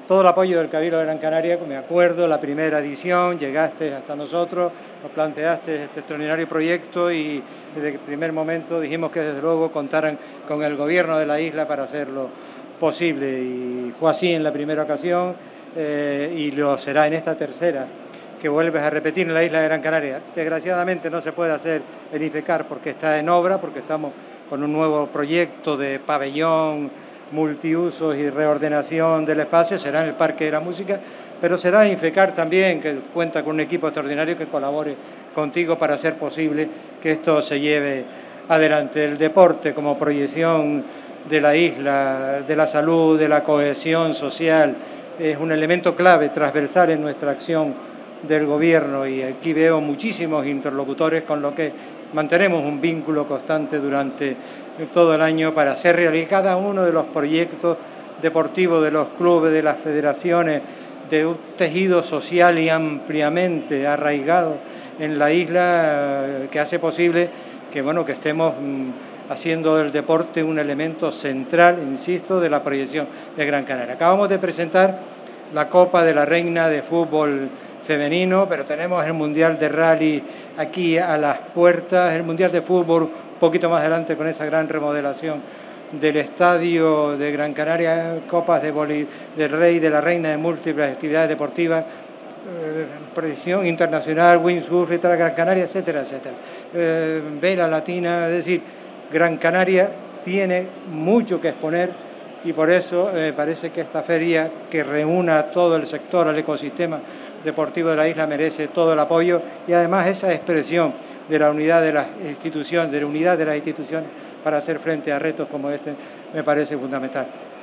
todo el apoyo del Cabildo de Gran Canaria. Me acuerdo, la primera edición, llegaste hasta nosotros, nos planteaste este extraordinario proyecto y desde el primer momento dijimos que desde luego contaran con el gobierno de la isla para hacerlo posible, y fue así en la primera ocasión y lo será en esta tercera que vuelves a repetir en la isla de Gran Canaria. Desgraciadamente no se puede hacer el IFECAR porque está en obra, porque estamos con un nuevo proyecto de pabellón, multiusos y reordenación del espacio, será en el Parque de la Música, pero será IFECAR también, que cuenta con un equipo extraordinario que colabore contigo para hacer posible que esto se lleve adelante. El deporte como proyección de la isla, de la salud, de la cohesión social, es un elemento clave, transversal en nuestra acción del gobierno, y aquí veo muchísimos interlocutores con los que mantenemos un vínculo constante durante todo el año para hacer realidad cada uno de los proyectos deportivos de los clubes, de las federaciones, de un tejido social y ampliamente arraigado en la isla que hace posible que, bueno, que estemos haciendo del deporte un elemento central, insisto, de la proyección de Gran Canaria. Acabamos de presentar la Copa de la Reina de Fútbol femenino, pero tenemos el Mundial de Rally aquí a las puertas, el Mundial de Fútbol un poquito más adelante con esa gran remodelación del estadio de Gran Canaria, Copas del Rey, de la Reina, de múltiples actividades deportivas, proyección internacional, windsurf, Gran Canaria, etcétera, etcétera. Vela latina, es decir, Gran Canaria tiene mucho que exponer, y por eso me parece que esta feria, que reúna a todo el sector, al ecosistema deportivo de la isla, merece todo el apoyo, y además esa expresión de la unidad de las instituciones, para hacer frente a retos como este, me parece fundamental.